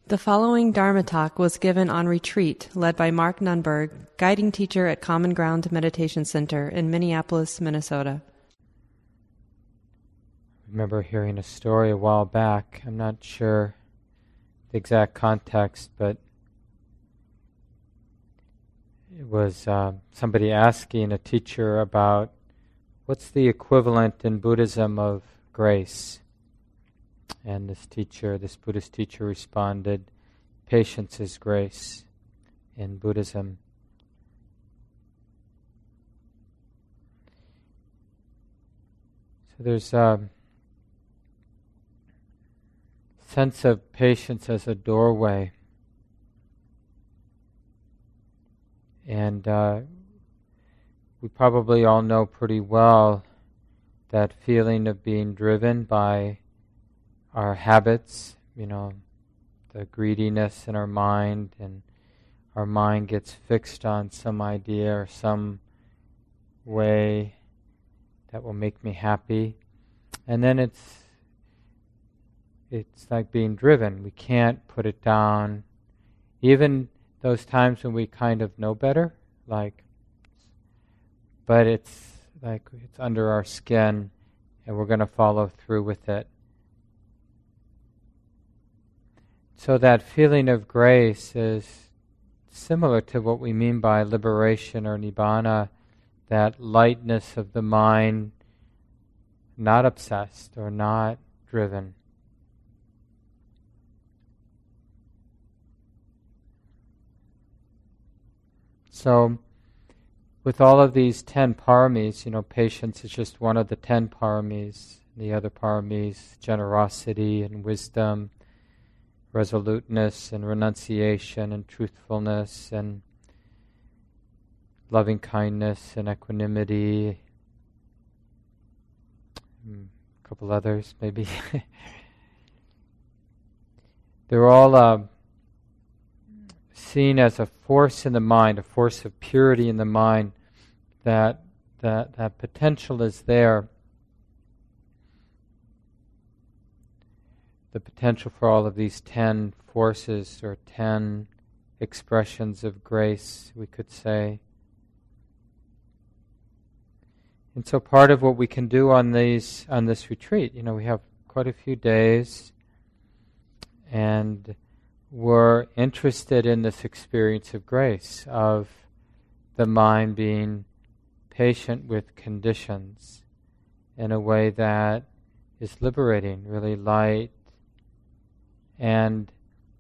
The following Dharma talk was given on retreat, led by Mark Nunberg, guiding teacher at Common Ground Meditation Center in Minneapolis, Minnesota. I remember hearing a story a while back. I'm not sure the exact context, but it was somebody asking a teacher about what's the equivalent in Buddhism of grace. And this Buddhist teacher responded, patience is grace in Buddhism. So there's a sense of patience as a doorway. And we probably all know pretty well that feeling of being driven by our habits, the greediness in our mind, and our mind gets fixed on some idea or some way that will make me happy. And then it's like being driven. We can't put it down. Even those times when we kind of know better, but it's like it's under our skin and we're going to follow through with it. So that feeling of grace is similar to what we mean by liberation or nibbana, that lightness of the mind, not obsessed or not driven. So, with all of these 10 paramis, patience is just one of the 10 paramis. The other paramis, generosity and wisdom, resoluteness and renunciation and truthfulness and loving kindness and equanimity. A couple others, maybe. They're all seen as a force in the mind, a force of purity in the mind, that potential is there. The potential for all of these 10 forces or 10 expressions of grace, we could say. And so part of what we can do on this retreat, we have quite a few days, and we're interested in this experience of grace, of the mind being patient with conditions in a way that is liberating, really light. And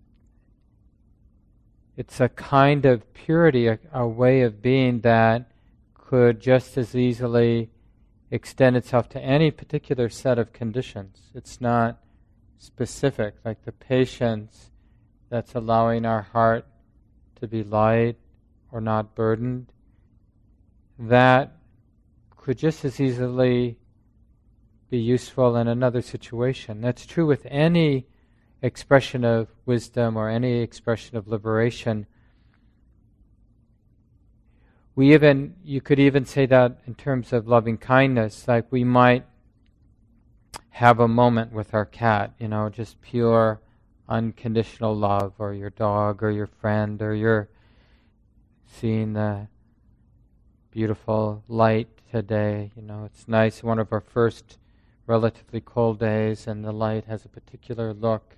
it's a kind of purity, a way of being that could just as easily extend itself to any particular set of conditions. It's not specific, like the patience that's allowing our heart to be light or not burdened. That could just as easily be useful in another situation. That's true with any expression of wisdom or any expression of liberation. You could even say that in terms of loving kindness, like we might have a moment with our cat, just pure unconditional love, or your dog or your friend, or you're seeing the beautiful light today. It's nice, one of our first relatively cold days, and the light has a particular look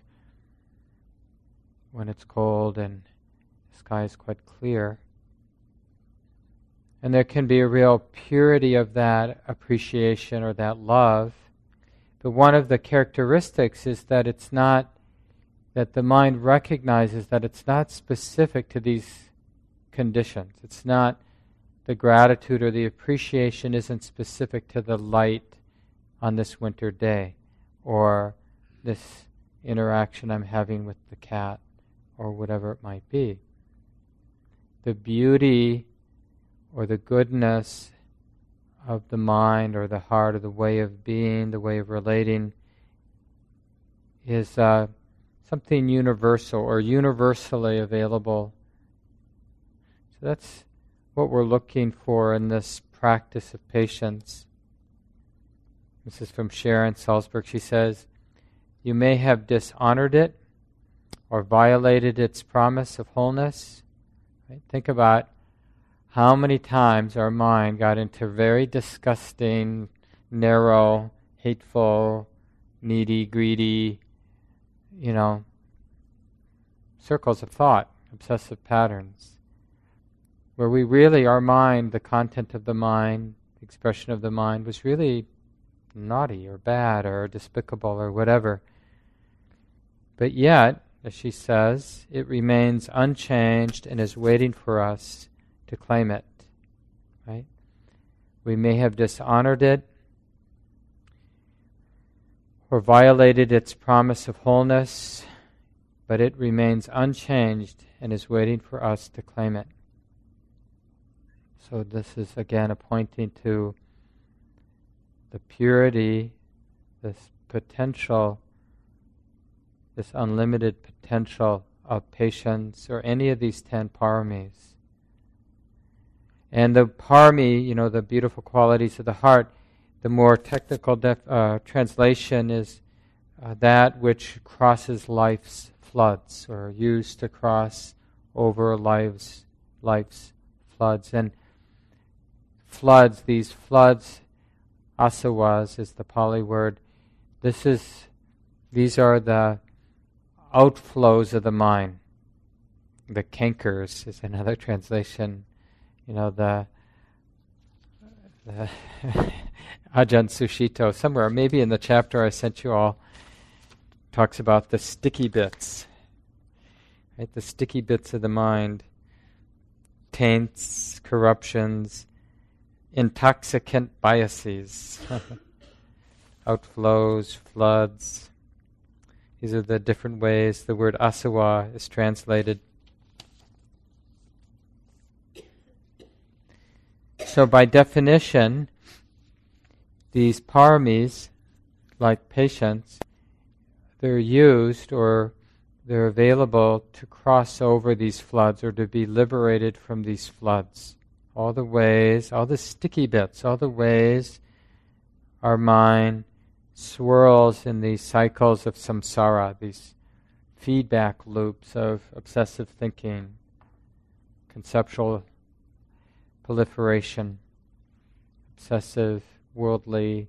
when it's cold and the sky is quite clear. And there can be a real purity of that appreciation or that love. But one of the characteristics is that that the mind recognizes that it's not specific to these conditions. It's not, the gratitude or the appreciation isn't specific to the light on this winter day, or this interaction I'm having with the cat, or whatever it might be. The beauty or the goodness of the mind or the heart or the way of being, the way of relating, is something universal or universally available. So that's what we're looking for in this practice of patience. This is from Sharon Salzberg. She says, "You may have dishonored it or violated its promise of wholeness. Right? Think about how many times our mind got into very disgusting, narrow, hateful, needy, greedy, circles of thought, obsessive patterns, where we really, our mind, the content of the mind, the expression of the mind was really naughty or bad or despicable or whatever. But yet, as she says, it remains unchanged and is waiting for us to claim it. Right? We may have dishonored it or violated its promise of wholeness, but it remains unchanged and is waiting for us to claim it. So this is again pointing to the purity, this potential, this unlimited potential of patience, or any of these 10 paramis. And the parami, the beautiful qualities of the heart, the more technical translation is that which crosses life's floods, or used to cross over life's floods. And floods, these floods, asawas is the Pali word. These are the outflows of the mind. The cankers is another translation. The Ajahn Sushito, somewhere, maybe in the chapter I sent you all, talks about the sticky bits. Right? The sticky bits of the mind. Taints, corruptions, intoxicant biases. Outflows, floods. These are the different ways the word asawa is translated. So by definition, these paramis, like patience, they're used or they're available to cross over these floods or to be liberated from these floods. All the ways, all the sticky bits, all the ways our mind swirls in these cycles of samsara, these feedback loops of obsessive thinking, conceptual proliferation, obsessive, worldly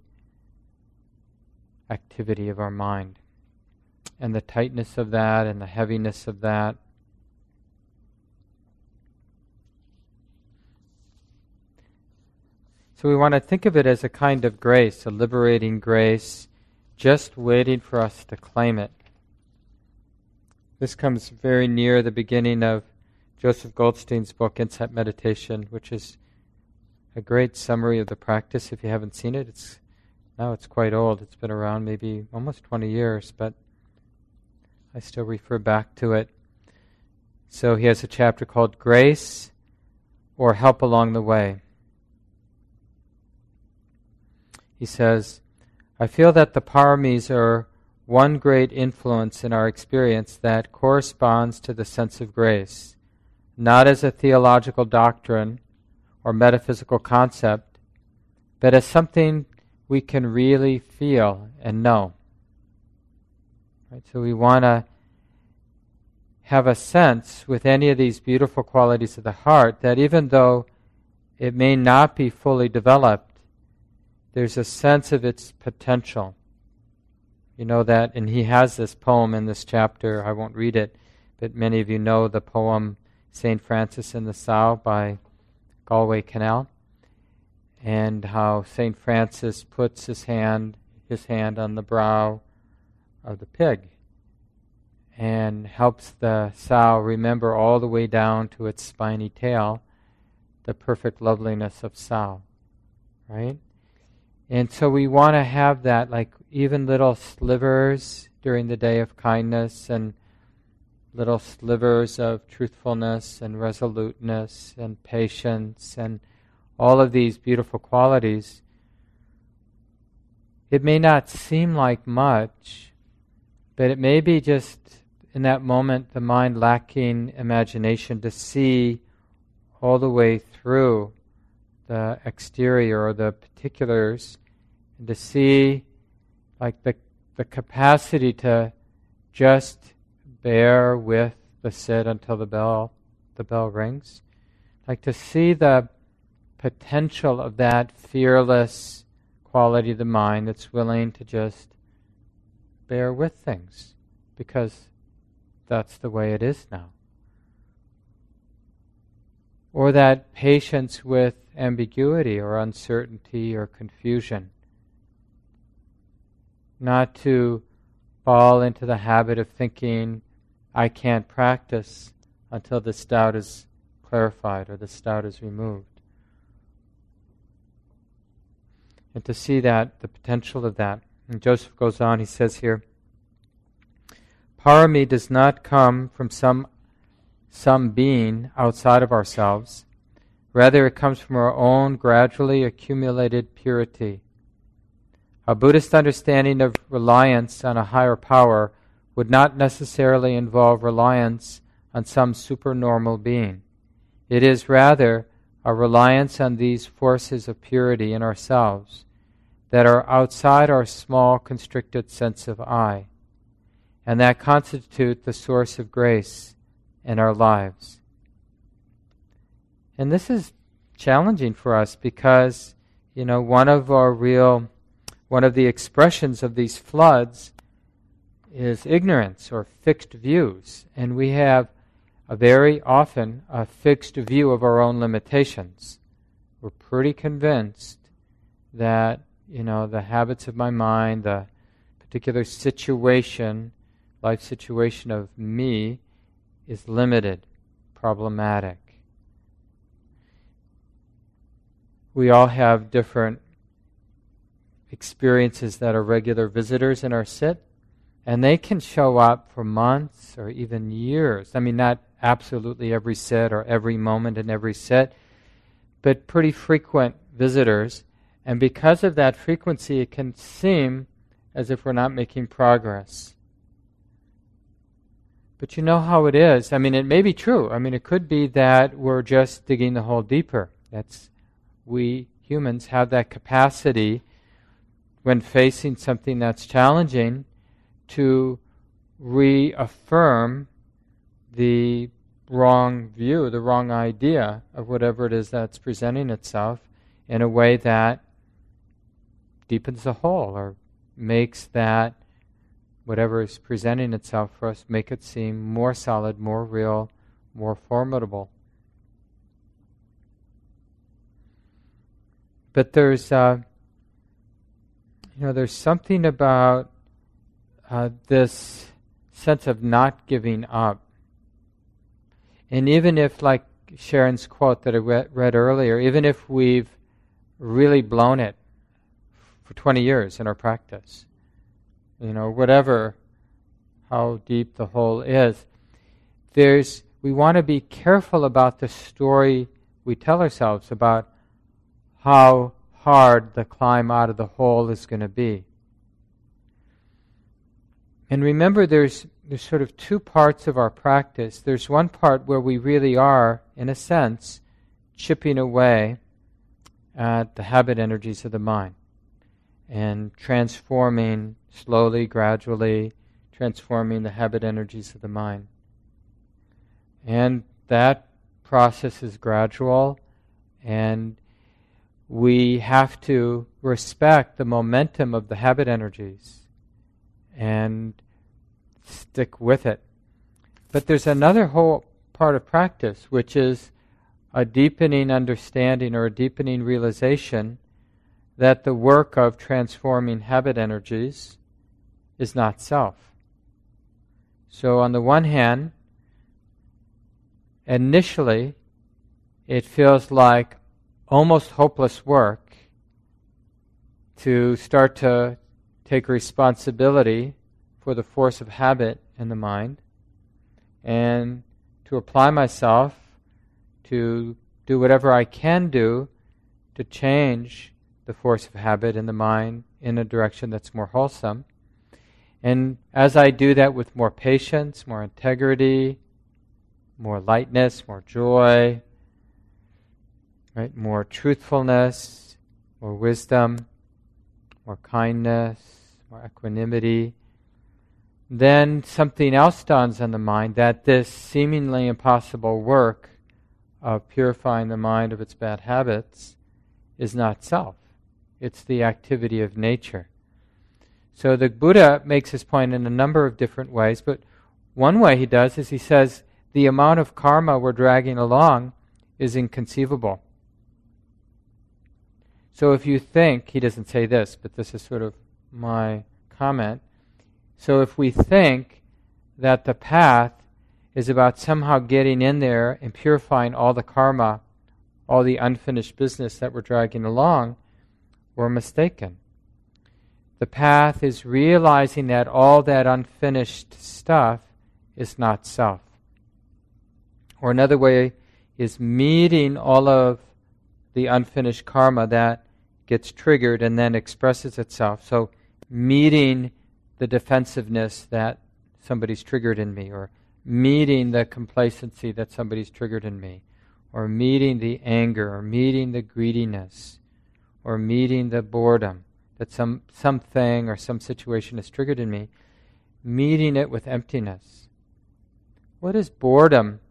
activity of our mind. And the tightness of that and the heaviness of that. So we want to think of it as a kind of grace, a liberating grace, just waiting for us to claim it. This comes very near the beginning of Joseph Goldstein's book, Insight Meditation, which is a great summary of the practice. If you haven't seen it, it's quite old. It's been around maybe almost 20 years, but I still refer back to it. So he has a chapter called Grace or Help Along the Way. He says, I feel that the paramis are one great influence in our experience that corresponds to the sense of grace, not as a theological doctrine or metaphysical concept, but as something we can really feel and know. Right? So we want to have a sense with any of these beautiful qualities of the heart that even though it may not be fully developed, there's a sense of its potential. You know that, and he has this poem in this chapter. I won't read it, but many of you know the poem St. Francis in the Sow by Galway Canal, and how St. Francis puts his hand on the brow of the pig and helps the sow remember all the way down to its spiny tail the perfect loveliness of sow, right? And so we want to have that, like even little slivers during the day of kindness and little slivers of truthfulness and resoluteness and patience and all of these beautiful qualities. It may not seem like much, but it may be just in that moment the mind lacking imagination to see all the way through the exterior or the particulars, and to see like the capacity to just bear with the sit until the bell rings. Like to see the potential of that fearless quality of the mind that's willing to just bear with things because that's the way it is now. Or that patience with ambiguity or uncertainty or confusion. Not to fall into the habit of thinking, I can't practice until this doubt is clarified or this doubt is removed. And to see that, the potential of that. And Joseph goes on, he says here, parami does not come from some being outside of ourselves. Rather, it comes from our own gradually accumulated purity. A Buddhist understanding of reliance on a higher power would not necessarily involve reliance on some supernormal being. It is rather a reliance on these forces of purity in ourselves that are outside our small constricted sense of I, and that constitute the source of grace in our lives. And this is challenging for us because, one of the expressions of these floods is ignorance or fixed views. And we have very often a fixed view of our own limitations. We're pretty convinced that, the habits of my mind, the particular situation, life situation of me is limited, problematic. We all have different experiences that are regular visitors in our sit, and they can show up for months or even years. I mean, not absolutely every sit or every moment in every sit, but pretty frequent visitors. And because of that frequency, it can seem as if we're not making progress. But you know how it is. I mean, it may be true. I mean, it could be that we're just digging the hole deeper. We humans have that capacity when facing something that's challenging to reaffirm the wrong view, the wrong idea of whatever it is that's presenting itself in a way that deepens the hole or makes that whatever is presenting itself for us, make it seem more solid, more real, more formidable. But there's something about this sense of not giving up. And even if, like Sharon's quote that I read earlier, even if we've really blown it for 20 years in our practice, whatever, how deep the hole is, we want to be careful about the story we tell ourselves about how hard the climb out of the hole is going to be. And remember, there's sort of two parts of our practice. There's one part where we really are, in a sense, chipping away at the habit energies of the mind and transforming slowly, gradually, transforming the habit energies of the mind. And that process is gradual, and we have to respect the momentum of the habit energies and stick with it. But there's another whole part of practice, which is a deepening understanding or a deepening realization that the work of transforming habit energies is not self. So on the one hand, initially, it feels like almost hopeless work to start to take responsibility for the force of habit in the mind and to apply myself to do whatever I can do to change the force of habit in the mind in a direction that's more wholesome. And as I do that with more patience, more integrity, more lightness, more joy, right? More truthfulness, more wisdom, more kindness, more equanimity, then something else dawns on the mind, that this seemingly impossible work of purifying the mind of its bad habits is not self. It's the activity of nature. So the Buddha makes his point in a number of different ways, but one way he does is he says the amount of karma we're dragging along is inconceivable. So if you think, he doesn't say this, but this is sort of my comment. So if we think that the path is about somehow getting in there and purifying all the karma, all the unfinished business that we're dragging along, we're mistaken. The path is realizing that all that unfinished stuff is not self. Or another way is meeting all of the unfinished karma that gets triggered and then expresses itself. So meeting the defensiveness that somebody's triggered in me, or meeting the complacency that somebody's triggered in me, or meeting the anger, or meeting the greediness, or meeting the boredom that something or some situation is triggered in me, meeting it with emptiness. What is boredom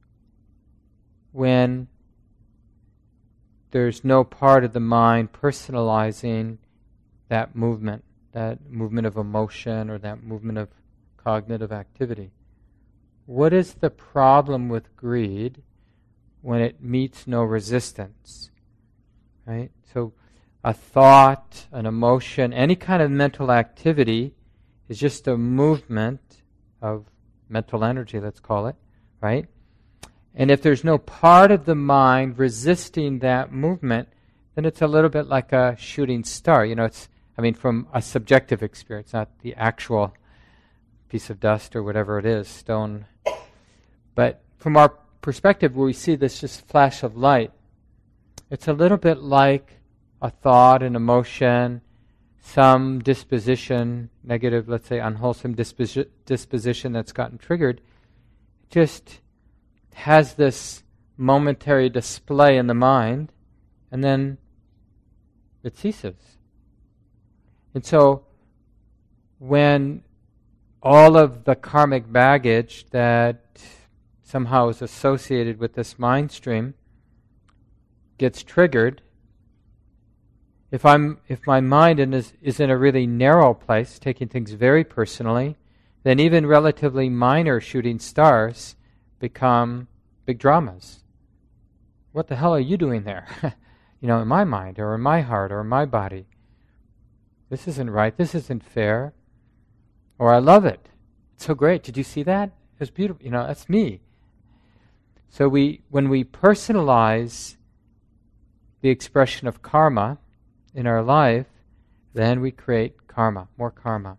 when there's no part of the mind personalizing that movement of emotion or that movement of cognitive activity? What is the problem with greed when it meets no resistance? Right? So a thought, an emotion, any kind of mental activity is just a movement of mental energy, let's call it, right? And if there's no part of the mind resisting that movement, then it's a little bit like a shooting star. From a subjective experience, not the actual piece of dust or whatever it is, stone. But from our perspective, where we see this just flash of light, it's a little bit like a thought, an emotion, some disposition, negative, let's say unwholesome disposition that's gotten triggered, just has this momentary display in the mind, and then it ceases. And so when all of the karmic baggage that somehow is associated with this mind stream gets triggered, if my mind is in a really narrow place, taking things very personally, then even relatively minor shooting stars become big dramas. What the hell are you doing there? In my mind or in my heart or in my body. This isn't right. This isn't fair. Or I love it. It's so great. Did you see that? It's beautiful. That's me. So when we personalize the expression of karma in our life, then we create karma, more karma.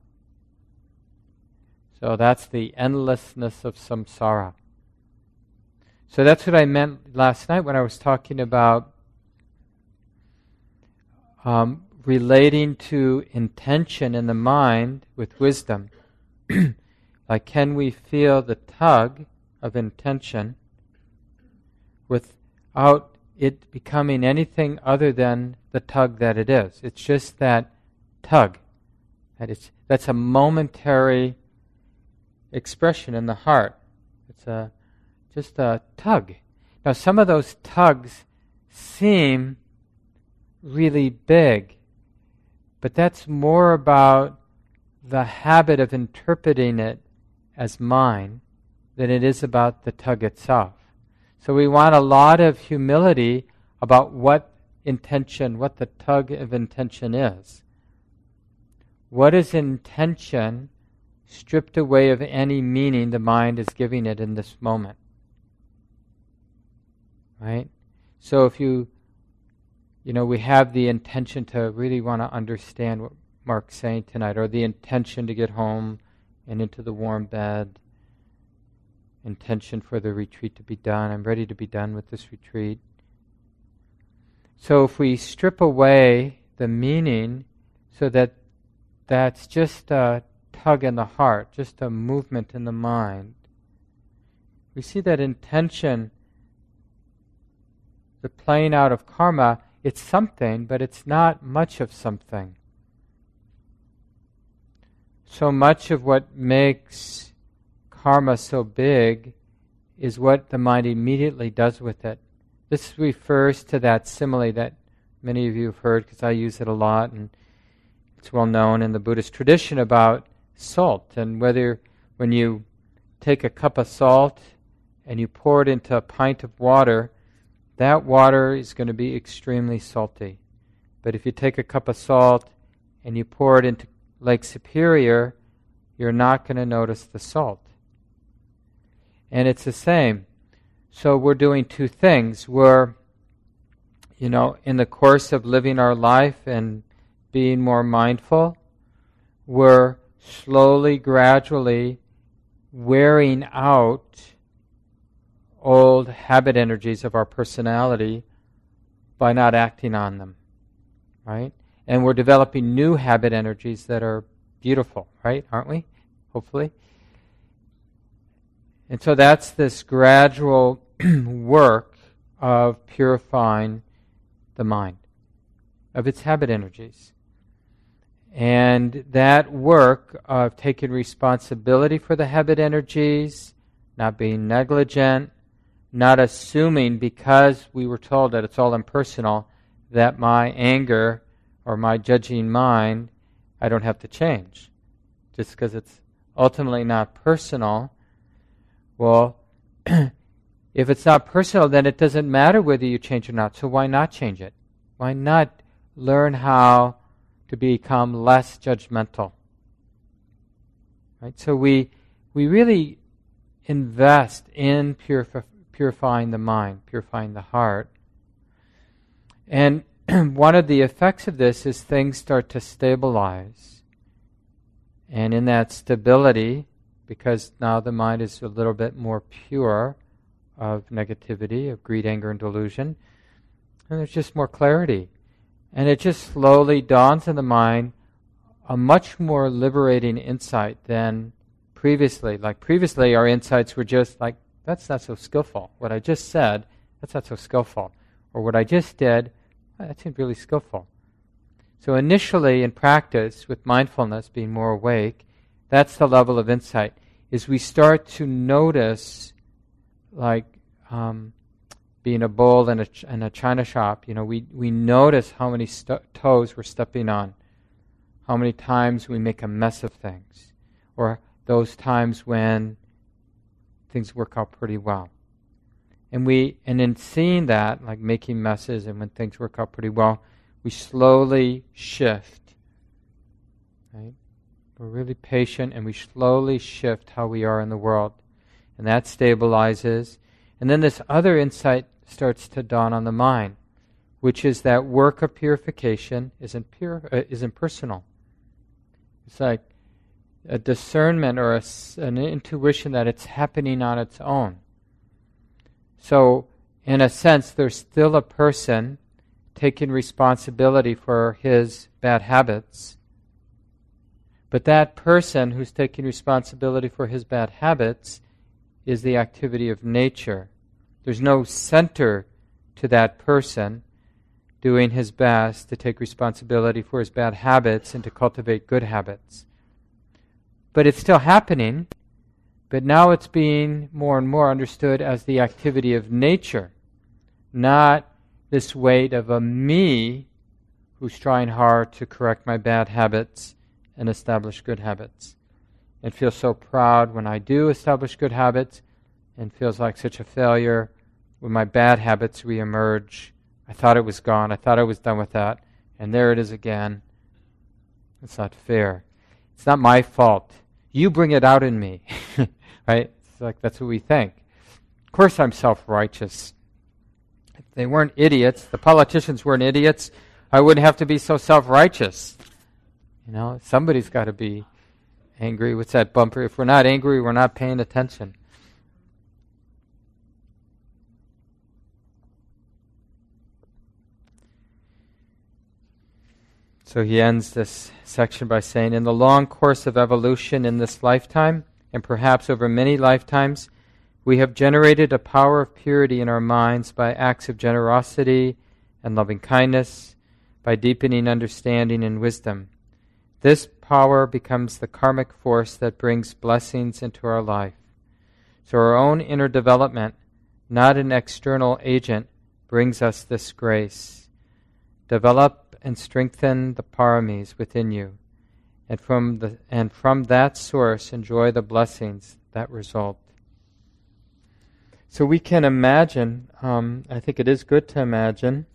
So that's the endlessness of samsara. So that's what I meant last night when I was talking about relating to intention in the mind with wisdom. Like, can we feel the tug of intention without it becoming anything other than the tug that it is? It's just that tug. That's a momentary expression in the heart. It's just a tug. Now, some of those tugs seem really big, but that's more about the habit of interpreting it as mine than it is about the tug itself. So we want a lot of humility about what the tug of intention is. What is intention stripped away of any meaning the mind is giving it in this moment? Right? So if we have the intention to really want to understand what Mark's saying tonight, or the intention to get home and into the warm bed, intention for the retreat to be done. I'm ready to be done with this retreat. So if we strip away the meaning so that that's just a tug in the heart, just a movement in the mind, we see that intention, the playing out of karma, it's something, but it's not much of something. so much of what makes karma so big is what the mind immediately does with it. This refers to that simile that many of you have heard, because I use it a lot, and it's well known in the Buddhist tradition about salt, and whether when you take a cup of salt and you pour it into a pint of water, that water is going to be extremely salty. But if you take a cup of salt and you pour it into Lake Superior, you're not going to notice the salt. And it's the same. So we're doing two things. We're, in the course of living our life and being more mindful, we're slowly, gradually wearing out old habit energies of our personality by not acting on them, right? And we're developing new habit energies that are beautiful, right? Aren't we? Hopefully. And so that's this gradual work of purifying the mind of its habit energies. And that work of taking responsibility for the habit energies, not being negligent, not assuming because we were told that it's all impersonal, that my anger or my judging mind, I don't have to change. Just because it's ultimately not personal. Well, if it's not personal, then it doesn't matter whether you change or not. So why not change it? Why not learn how to become less judgmental? Right? So we really invest in purifying the mind, purifying the heart. And one of the effects of this is things start to stabilize. And in that stability, because now the mind is a little bit more pure of negativity, of greed, anger, and delusion, and there's just more clarity. And it just slowly dawns in the mind a much more liberating insight than previously. Like previously, our insights were just like, that's not so skillful. What I just said, that's not so skillful. Or what I just did, that seemed really skillful. So initially in practice, with mindfulness, being more awake, that's the level of insight, is we start to notice, like being a bull in a china shop, we notice how many toes we're stepping on, how many times we make a mess of things, or those times when things work out pretty well. And in seeing that, like making messes and when things work out pretty well, we slowly shift. Right? We're really patient and we slowly shift how we are in the world. And that stabilizes. And then this other insight starts to dawn on the mind, which is that work of purification is impersonal. It's like a discernment or an intuition that it's happening on its own. So, in a sense, there's still a person taking responsibility for his bad habits, but that person who's taking responsibility for his bad habits is the activity of nature. There's no center to that person doing his best to take responsibility for his bad habits and to cultivate good habits. But it's still happening, but now it's being more and more understood as the activity of nature, not this weight of a me who's trying hard to correct my bad habits and establish good habits. And feels so proud when I do establish good habits, and feels like such a failure when my bad habits reemerge. I thought it was gone. I thought I was done with that. And there it is again. It's not fair. It's not my fault. You bring it out in me. Right? It's like that's what we think. Of course I'm self-righteous. If they weren't idiots, the politicians weren't idiots, I wouldn't have to be so self-righteous. Somebody's got to be angry. What's that bumper? If we're not angry, we're not paying attention. So he ends this section by saying, in the long course of evolution in this lifetime, and perhaps over many lifetimes, we have generated a power of purity in our minds by acts of generosity and loving kindness, by deepening understanding and wisdom. This power becomes the karmic force that brings blessings into our life. So our own inner development, not an external agent, brings us this grace. Develop and strengthen the paramis within you, and from that source enjoy the blessings that result. So we can imagine, I think it is good to imagine,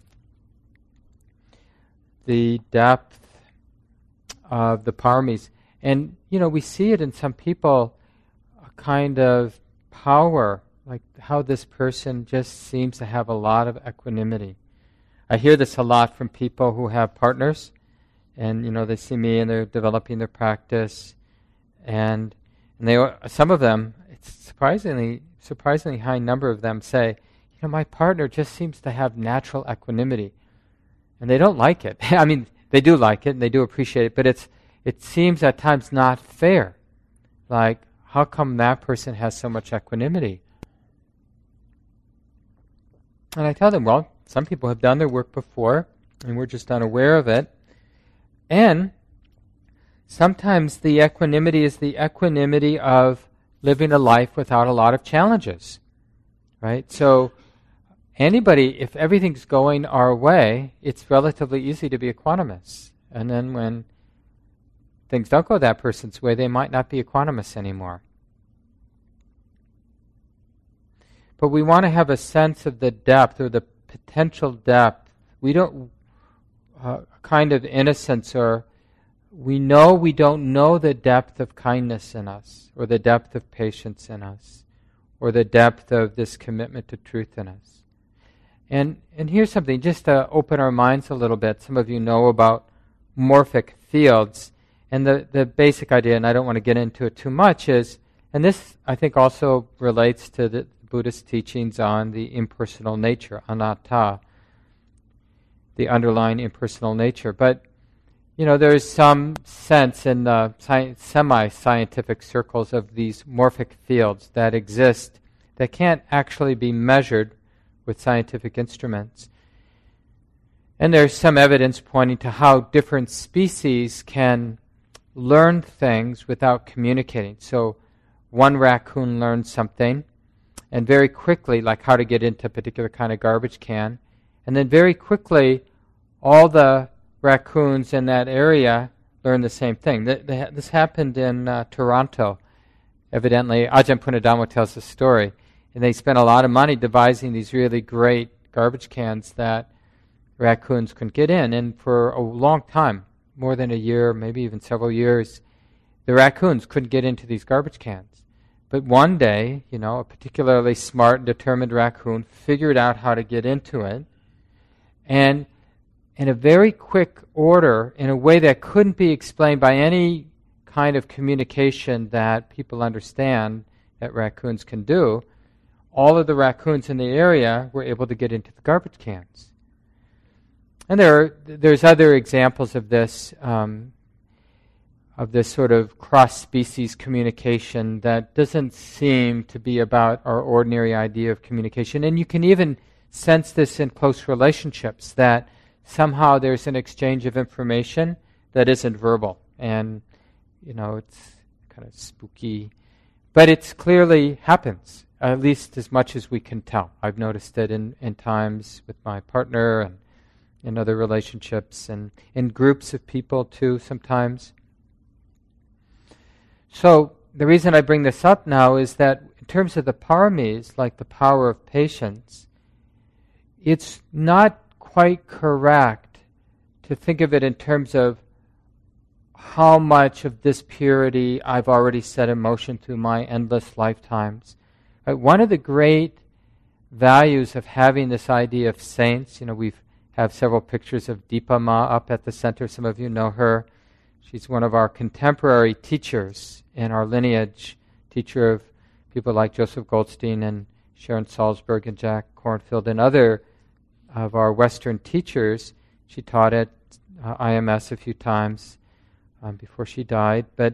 the depth of the paramis. And, we see it in some people, a kind of power, like how this person just seems to have a lot of equanimity. I hear this a lot from people who have partners, and, they see me and they're developing their practice, and some of them, it's surprisingly high number of them say, my partner just seems to have natural equanimity. And they don't like it. I mean, they do like it and they do appreciate it, but it seems at times not fair. Like, how come that person has so much equanimity? And I tell them, well, some people have done their work before, and we're just unaware of it. And sometimes the equanimity is the equanimity of living a life without a lot of challenges, right? So anybody, if everything's going our way, it's relatively easy to be equanimous. And then when things don't go that person's way, they might not be equanimous anymore. But we want to have a sense of the depth or the potential depth. We don't, kind of innocence, or we know we don't know the depth of kindness in us, or the depth of patience in us, or the depth of this commitment to truth in us. And here's something, just to open our minds a little bit. Some of you know about morphic fields. And the basic idea, and I don't want to get into it too much, is, and this I think also relates to the Buddhist teachings on the impersonal nature, anatta, the underlying impersonal nature. But, there's some sense in the semi-scientific circles of these morphic fields that exist that can't actually be measured with scientific instruments. And there's some evidence pointing to how different species can learn things without communicating. So one raccoon learns something, and very quickly, like how to get into a particular kind of garbage can, and then very quickly all the raccoons in that area learn the same thing. This happened in Toronto. Evidently, Ajahn Punadhammo tells the story, and they spent a lot of money devising these really great garbage cans that raccoons couldn't get in. And for a long time, more than a year, maybe even several years, the raccoons couldn't get into these garbage cans. But one day, a particularly smart and determined raccoon figured out how to get into it, and in a very quick order, in a way that couldn't be explained by any kind of communication that people understand that raccoons can do, all of the raccoons in the area were able to get into the garbage cans. And there's other examples of this sort of cross-species communication that doesn't seem to be about our ordinary idea of communication. And you can even sense this in close relationships, that somehow there's an exchange of information that isn't verbal. And, it's kind of spooky. But it clearly happens, at least as much as we can tell. I've noticed it in times with my partner and in other relationships and in groups of people too sometimes. So the reason I bring this up now is that in terms of the paramis, like the power of patience, it's not quite correct to think of it in terms of how much of this purity I've already set in motion through my endless lifetimes. One of the great values of having this idea of saints, we have several pictures of Dipa Ma up at the center. Some of you know her. She's one of our contemporary teachers in our lineage, teacher of people like Joseph Goldstein and Sharon Salzberg and Jack Kornfield and other of our Western teachers. She taught at IMS a few times before she died. But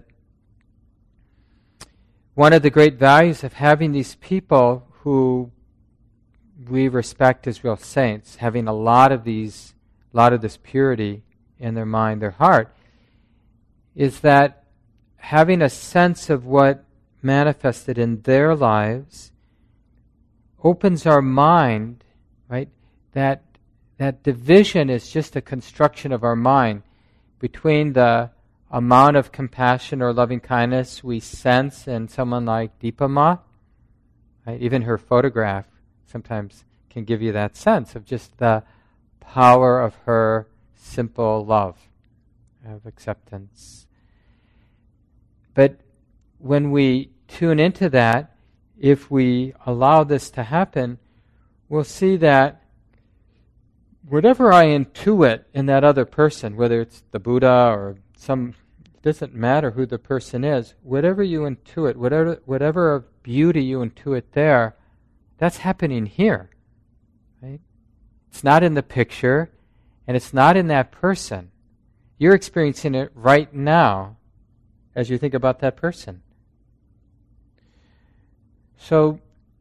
one of the great values of having these people who we respect as real saints, having a lot of this purity in their mind, their heart, is that having a sense of what manifested in their lives opens our mind, right? That division is just a construction of our mind between the amount of compassion or loving kindness we sense in someone like Dipa Ma. Right? Even her photograph sometimes can give you that sense of just the power of her simple love, of acceptance. But when we tune into that, if we allow this to happen, we'll see that whatever I intuit in that other person, whether it's the Buddha or it doesn't matter who the person is, whatever you intuit, whatever of beauty you intuit there, that's happening here. Right? It's not in the picture, and it's not in that person. You're experiencing it right now as you think about that person. So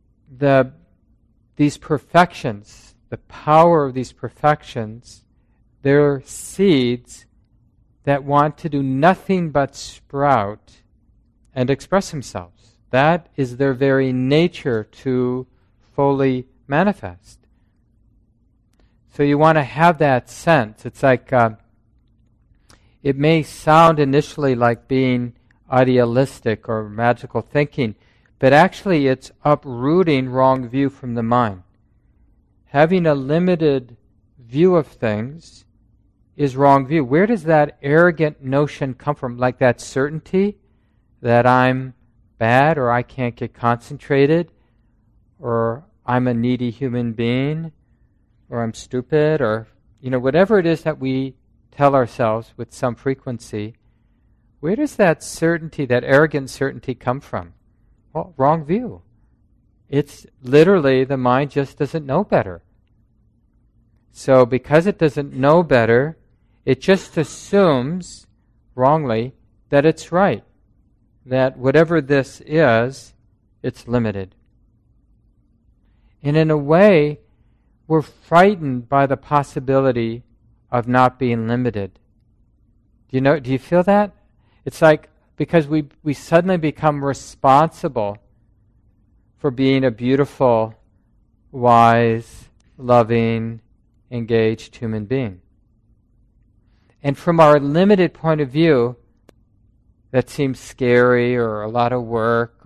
these perfections, the power of these perfections, they're seeds that want to do nothing but sprout and express themselves. That is their very nature to fully manifest. So you want to have that sense. It's like, it may sound initially like being idealistic or magical thinking, but actually it's uprooting wrong view from the mind. Having a limited view of things is wrong view. Where does that arrogant notion come from? Like that certainty that I'm bad, or I can't get concentrated, or I'm a needy human being, or I'm stupid, or whatever it is that we tell ourselves with some frequency. Where does that certainty, that arrogant certainty come from? Well, wrong view. It's literally the mind just doesn't know better. So because it doesn't know better, it just assumes, wrongly, that it's right. That whatever this is, it's limited. And in a way, we're frightened by the possibility of not being limited. Do you feel that? It's like, because we suddenly become responsible for being a beautiful, wise, loving, engaged human being. And from our limited point of view, that seems scary or a lot of work,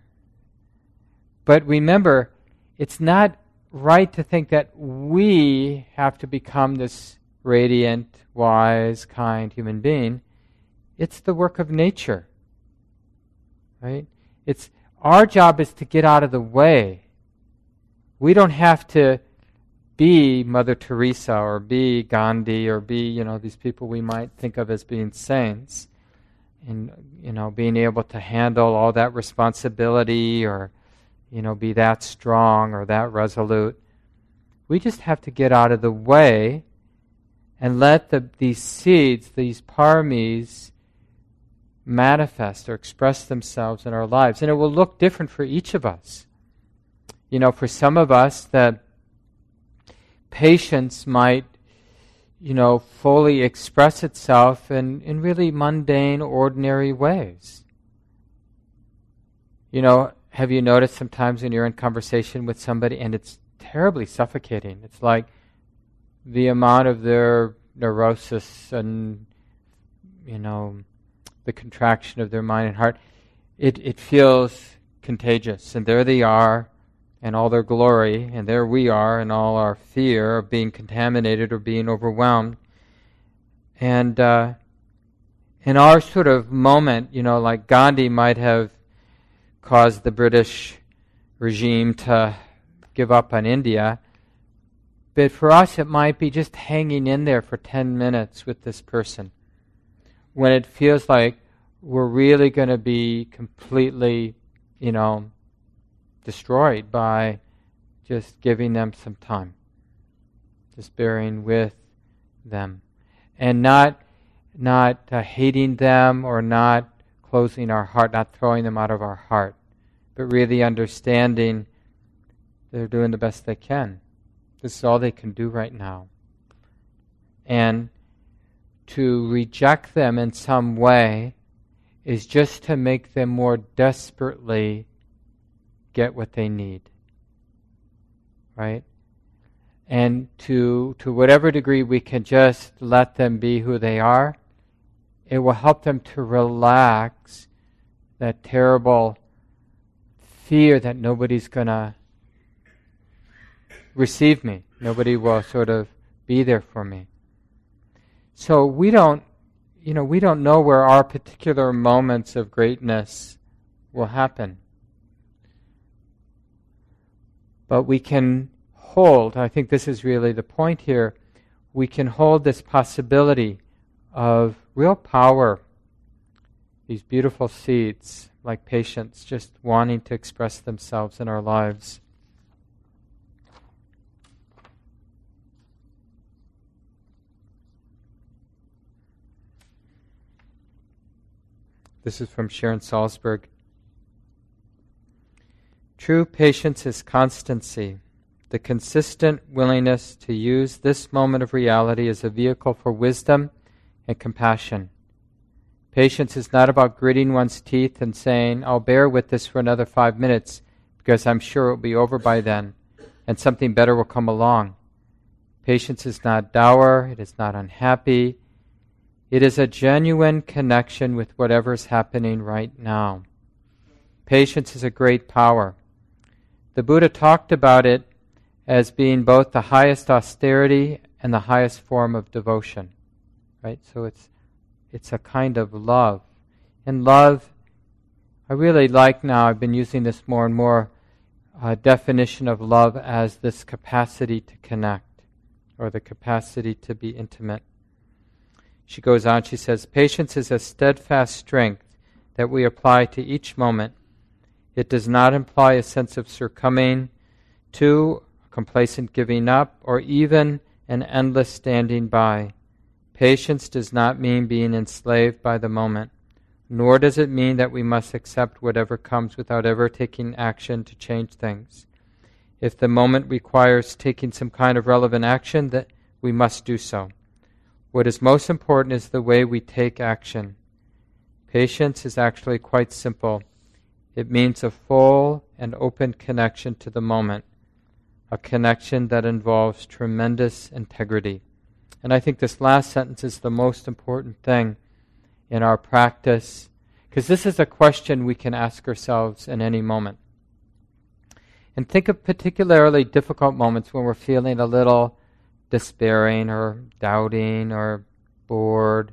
but remember, it's not right to think that we have to become this radiant, wise, kind human being. It's the work of nature. Right? It's our job is to get out of the way. We don't have to be Mother Teresa or be Gandhi or be, these people we might think of as being saints, and, being able to handle all that responsibility or, be that strong or that resolute. We just have to get out of the way and let these seeds, these paramis, manifest or express themselves in our lives. And it will look different for each of us. For some of us, the patience might, fully express itself in really mundane, ordinary ways. Have you noticed sometimes when you're in conversation with somebody and it's terribly suffocating? It's like the amount of their neurosis and, the contraction of their mind and heart, it feels contagious. And there they are in all their glory, and there we are in all our fear of being contaminated or being overwhelmed. And in our sort of moment, like Gandhi might have caused the British regime to give up on India, but for us it might be just hanging in there for 10 minutes with this person when it feels like we're really going to be completely, destroyed by just giving them some time, just bearing with them, and not hating them or not closing our heart, not throwing them out of our heart, but really understanding they're doing the best they can. This is all they can do right now. And to reject them in some way is just to make them more desperately get what they need, right? And to whatever degree we can just let them be who they are, it will help them to relax that terrible fear that nobody's going to receive me. Nobody will sort of be there for me. So we don't know where our particular moments of greatness will happen. But we can hold, I think this is really the point here, we can hold this possibility of real power, these beautiful seeds like patience just wanting to express themselves in our lives. This is from Sharon Salzberg. True patience is constancy, the consistent willingness to use this moment of reality as a vehicle for wisdom and compassion. Patience is not about gritting one's teeth and saying, I'll bear with this for another 5 minutes because I'm sure it will be over by then and something better will come along. Patience is not dour, it is not unhappy. It is a genuine connection with whatever is happening right now. Patience is a great power. The Buddha talked about it as being both the highest austerity and the highest form of devotion. Right? So it's a kind of love. And love, I really like now, I've been using this more and more, definition of love as this capacity to connect, or the capacity to be intimate. She goes on, she says, patience is a steadfast strength that we apply to each moment. It does not imply a sense of succumbing to, complacent giving up, or even an endless standing by. Patience does not mean being enslaved by the moment, nor does it mean that we must accept whatever comes without ever taking action to change things. If the moment requires taking some kind of relevant action, that we must do so. What is most important is the way we take action. Patience is actually quite simple. It means a full and open connection to the moment, a connection that involves tremendous integrity. And I think this last sentence is the most important thing in our practice, because this is a question we can ask ourselves in any moment. And think of particularly difficult moments when we're feeling a little despairing or doubting or bored.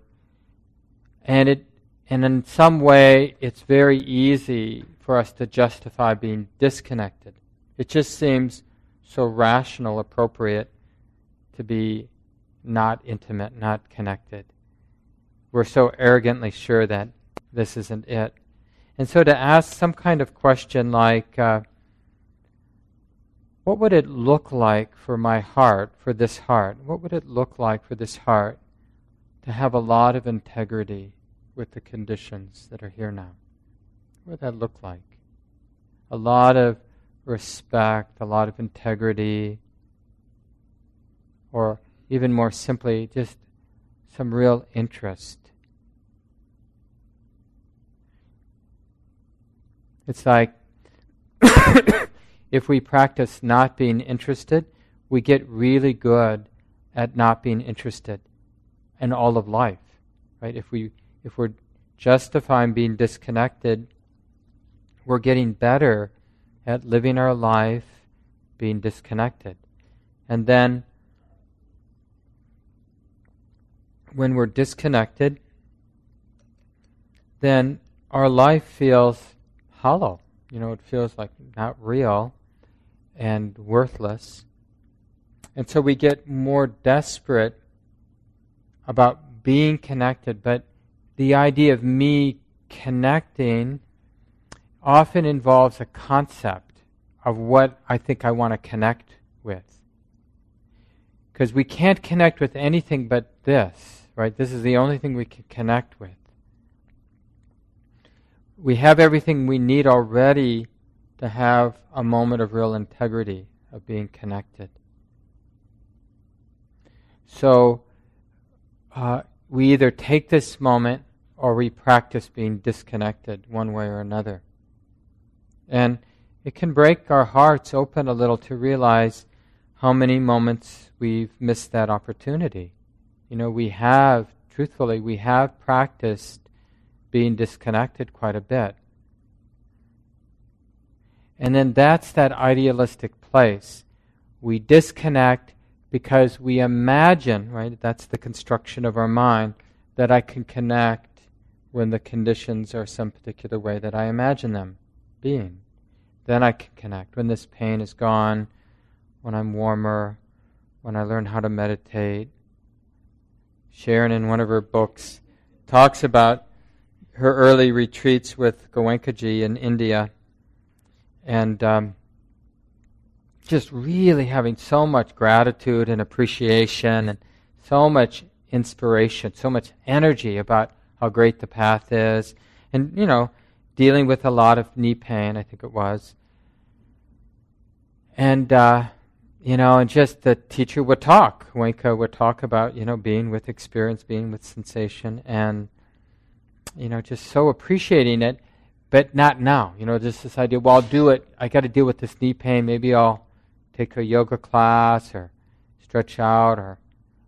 And in some way, it's very easy for us to justify being disconnected. It just seems so rational, appropriate to be not intimate, not connected. We're so arrogantly sure that this isn't it. And so to ask some kind of question like, what would it look like for my heart, for this heart? What would it look like for this heart to have a lot of integrity with the conditions that are here now? What would that look like? A lot of respect, a lot of integrity, or even more simply, just some real interest. It's like if we practice not being interested, we get really good at not being interested in all of life. Right? If we're justifying being disconnected, we're getting better at living our life being disconnected. And then when we're disconnected, then our life feels hollow. It feels like not real and worthless. And so we get more desperate about being connected, but the idea of me connecting often involves a concept of what I think I want to connect with. Because we can't connect with anything but this, right? This is the only thing we can connect with. We have everything we need already to have a moment of real integrity, of being connected. So we either take this moment or we practice being disconnected one way or another. And it can break our hearts open a little to realize how many moments we've missed that opportunity. We have practiced being disconnected quite a bit. And then that's that idealistic place. We disconnect because we imagine, right? That's the construction of our mind, that I can connect when the conditions are some particular way that I imagine them being. Then I can connect. When this pain is gone, when I'm warmer, when I learn how to meditate. Sharon, in one of her books, talks about her early retreats with Goenkaji in India, and just really having so much gratitude and appreciation and so much inspiration, so much energy about how great the path is, and dealing with a lot of knee pain, I think it was. And and just the teacher would talk. Goenka would talk about, being with experience, being with sensation, and, just so appreciating it, but not now. Just this idea, well, I'll do it. I got to deal with this knee pain. Maybe I'll take a yoga class or stretch out, or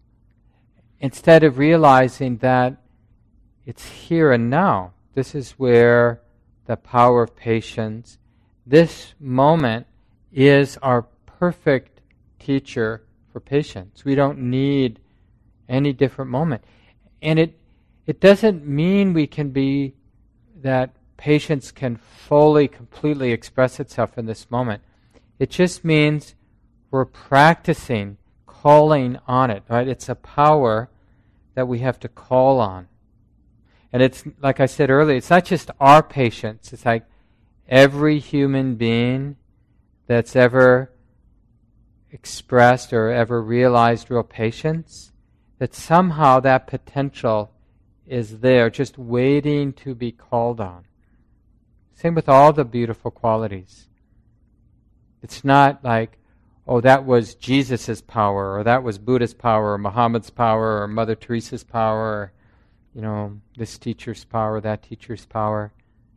instead of realizing that it's here and now. This is where the power of patience, this moment is our perfect teacher for patience. We don't need any different moment. And it doesn't mean we can be, that patience can fully, completely express itself in this moment. It just means we're practicing calling on it, right? It's a power that we have to call on. And it's, like I said earlier, it's not just our patience. It's like every human being that's ever expressed or ever realized real patience, that somehow that potential is there, just waiting to be called on. Same with all the beautiful qualities. It's not like, oh, that was Jesus' power, or that was Buddha's power, or Muhammad's power, or Mother Teresa's power, or, this teacher's power, that teacher's power.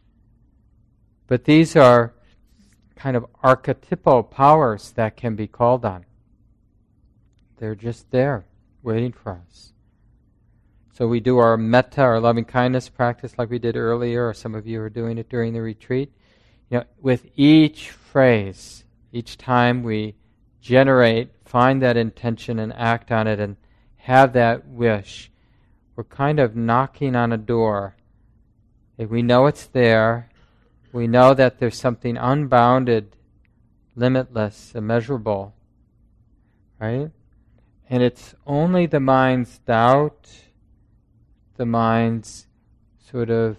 But these are kind of archetypal powers that can be called on. They're just there, waiting for us. So we do our metta, our loving kindness practice like we did earlier, or some of you are doing it during the retreat. With each phrase, each time we find that intention and act on it and have that wish, we're kind of knocking on a door. If we know it's there, we know that there's something unbounded, limitless, immeasurable, right? And it's only the mind's doubt, the mind's sort of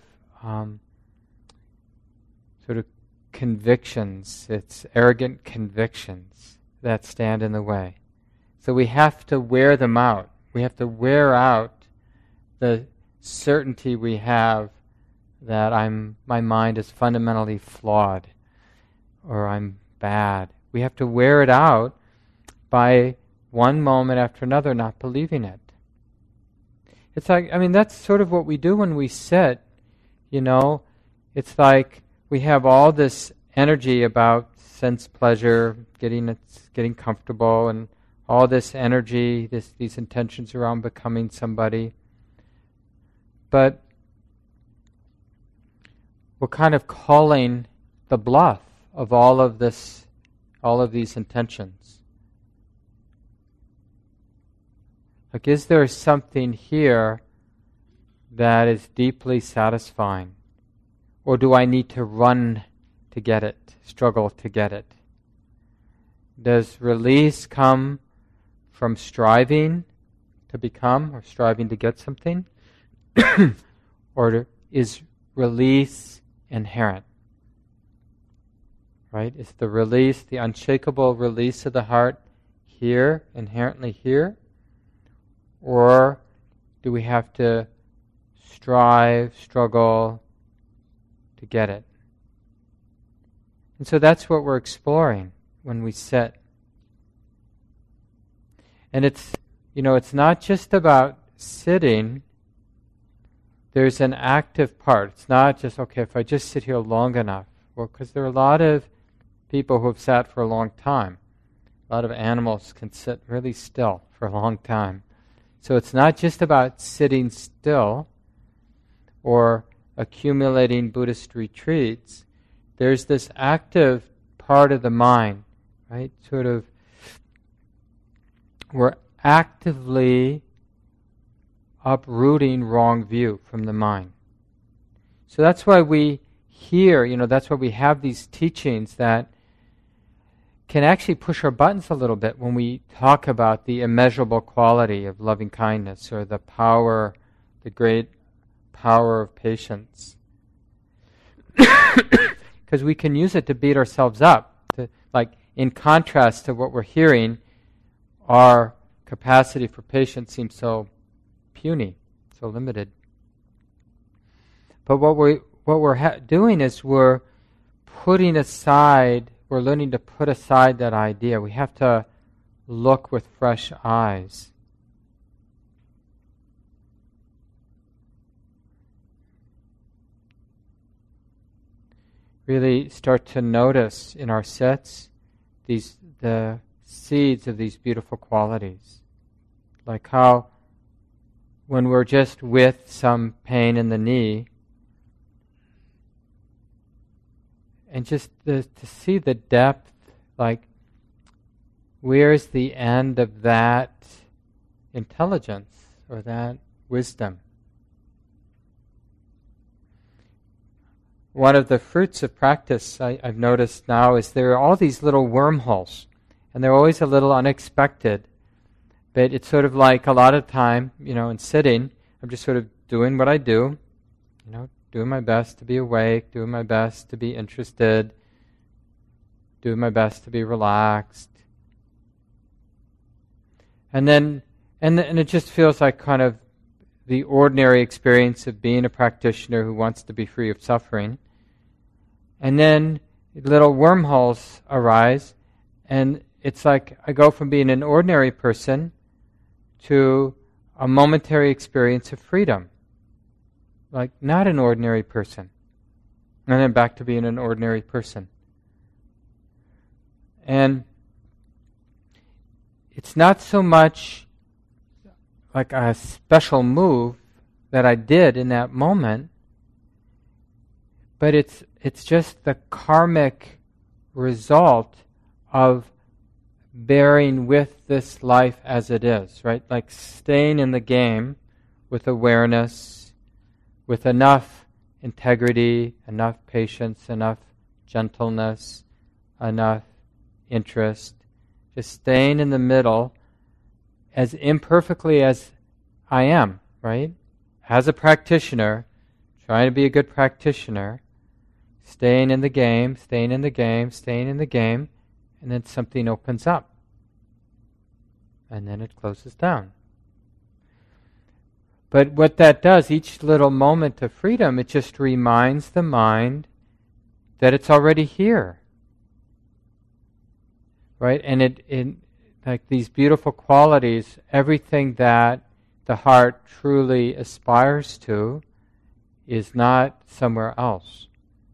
convictions, its arrogant convictions that stand in the way. So we have to wear them out. We have to wear out the certainty we have that my mind is fundamentally flawed, or I'm bad. We have to wear it out by one moment after another not believing it. It's like, that's sort of what we do when we sit, It's like we have all this energy about sense pleasure, getting comfortable, and all this energy, these intentions around becoming somebody. But we're kind of calling the bluff of all of these intentions. Like, is there something here that is deeply satisfying? Or do I need to run to get it, struggle to get it? Does release come from striving to become or striving to get something? Or is release inherent? Right? Is the release, the unshakable release of the heart here, inherently here? Or do we have to strive, struggle to get it? And so that's what we're exploring when we sit. And it's not just about sitting, there's an active part. It's not just, okay, if I just sit here long enough. Well, because there are a lot of people who have sat for a long time. A lot of animals can sit really still for a long time. So it's not just about sitting still or accumulating Buddhist retreats. There's this active part of the mind, right? Sort of, we're actively uprooting wrong view from the mind. So that's why we hear, that's why we have these teachings that can actually push our buttons a little bit when we talk about the immeasurable quality of loving kindness or the power, the great power of patience. Because we can use it to beat ourselves up. In contrast to what we're hearing, our capacity for patience seems so puny, so limited. But what we're doing is we're learning to put aside that idea. We have to look with fresh eyes. Really start to notice in our sits the seeds of these beautiful qualities. Like how when we're just with some pain in the knee, and just to see the depth, like where's the end of that intelligence or that wisdom? One of the fruits of practice I've noticed now is there are all these little wormholes, and they're always a little unexpected. But it's sort of like a lot of time, in sitting, I'm just sort of doing what I do, doing my best to be awake, doing my best to be interested, doing my best to be relaxed. And it just feels like kind of the ordinary experience of being a practitioner who wants to be free of suffering. And then little wormholes arise, and it's like I go from being an ordinary person to a momentary experience of freedom. Like not an ordinary person. And then back to being an ordinary person. And it's not so much like a special move that I did in that moment, but it's just the karmic result of bearing with this life as it is, right? Like staying in the game with awareness, with enough integrity, enough patience, enough gentleness, enough interest, just staying in the middle as imperfectly as I am, right? As a practitioner, trying to be a good practitioner, staying in the game, staying in the game, staying in the game, and then something opens up. And then it closes down. But what that does, each little moment of freedom, it just reminds the mind that it's already here. Right? And it like these beautiful qualities, everything that the heart truly aspires to is not somewhere else.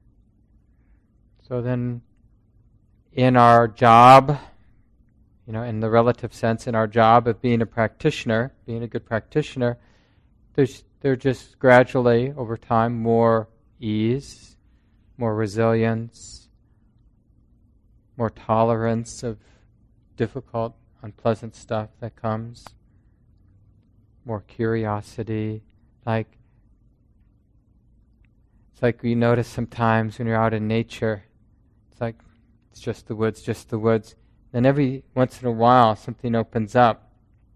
So then in our job, in the relative sense, in our job of being a practitioner, being a good practitioner, there's just gradually, over time, more ease, more resilience, more tolerance of difficult, unpleasant stuff that comes, more curiosity. It's like you notice sometimes when you're out in nature, it's like it's just the woods, just the woods. Then every once in a while something opens up,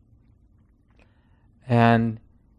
and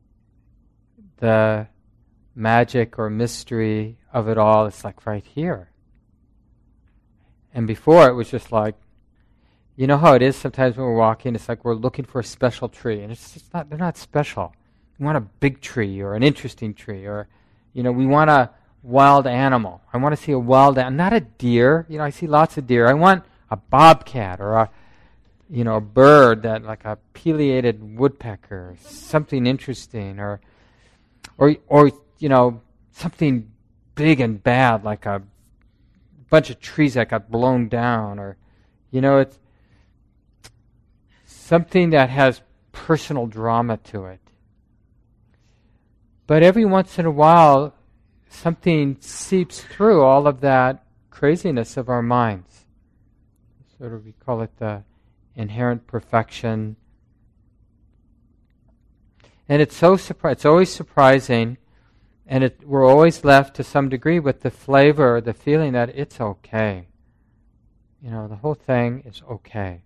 the magic or mystery of it all is like right here. And before it was just like, you know how it is sometimes when we're walking, it's like we're looking for a special tree, and it's just not, they're not special. We want a big tree or an interesting tree, or we want a wild animal. I want to see a wild animal, not a deer. I see lots of deer. I want a bobcat or a bird that like a pileated woodpecker, something interesting, or or something big and bad, like a bunch of trees that got blown down, or it's something that has personal drama to it. But every once in a while, something seeps through all of that craziness of our minds. Sort of, we call it the inherent perfection. And it's so it's always surprising, and we're always left to some degree with the flavor, the feeling that it's okay. The whole thing is okay.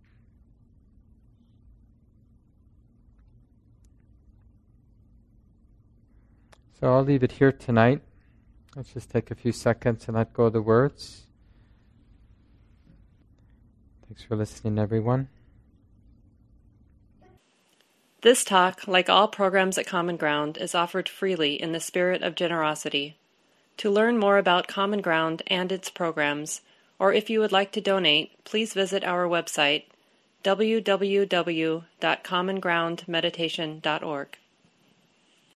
So I'll leave it here tonight. Let's just take a few seconds and let go of the words. Thanks for listening, everyone. This talk, like all programs at Common Ground, is offered freely in the spirit of generosity. To learn more about Common Ground and its programs, or if you would like to donate, please visit our website, www.commongroundmeditation.org.